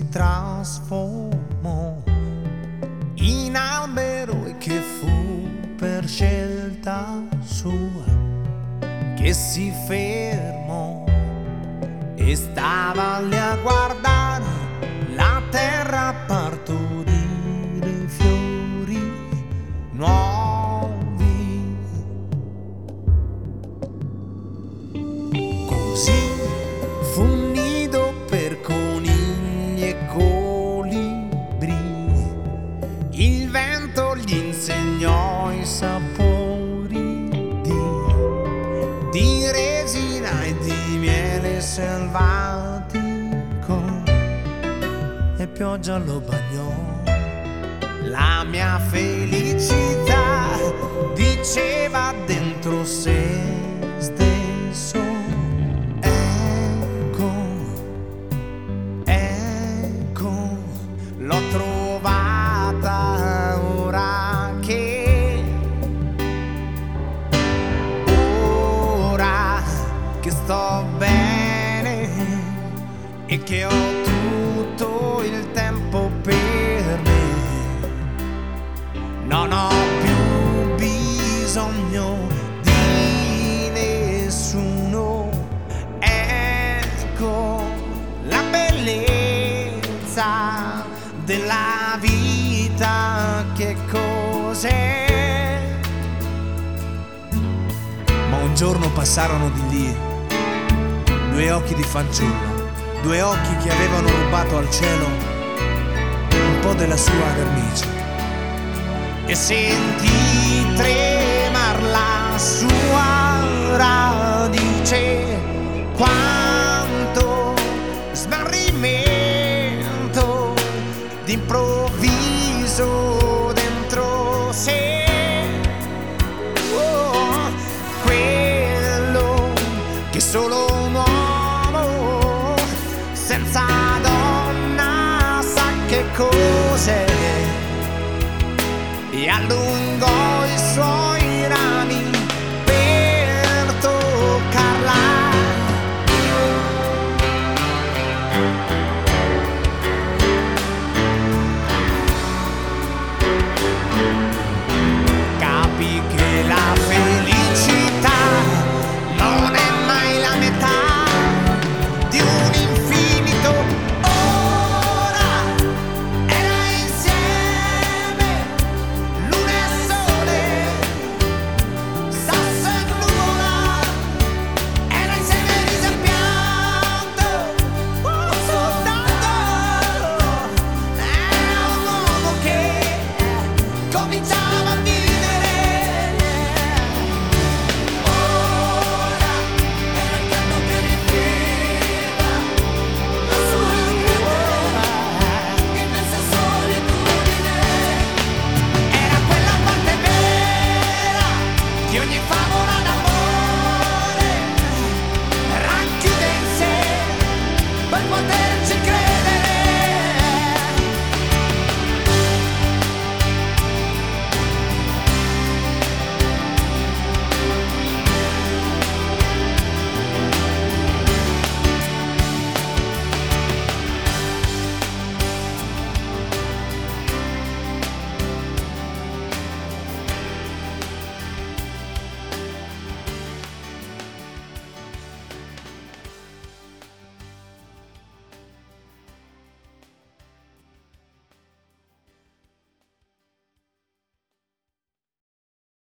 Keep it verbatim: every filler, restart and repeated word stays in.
trasformò in albero e che fu per scelta sua che si fermò e stava lì a guardare la terra partorire fiori nuovi. Così fu un nido per conigli e colibri, il vento gli insegnò i sapori di, di resina e di miele selvatico, e pioggia lo bagnò. La mia felicità diceva dentro sé stesso: ecco, ecco, l'ho trovata ora che, ora che sto bene e che ho tutto il tempo per me. Non ho più bisogno di nessuno. Ecco la bellezza della vita, che cos'è. Ma un giorno passarono di lì due occhi di fanciullo, due occhi che avevano rubato al cielo un po' della sua vernice, e sentì tremar la sua radice. Quanto smarrimento d'improvviso dentro sé. Oh, quello che solo un uomo senza donna sa che cos'è, e allungò i suoi rami per toccarla. Capì che la felicità non è mai la metà di un infinito. Ora era insieme luna e sole, sasso e nuvola, era insieme riso e pianto, oh, soltanto. Era un uomo che cominciava a vivere. Ora era il canto che riempiva la sua grandezza, immensa solitudine. Era quella parte vera di ogni favola d'amore, racchiude in sé per poterci credere.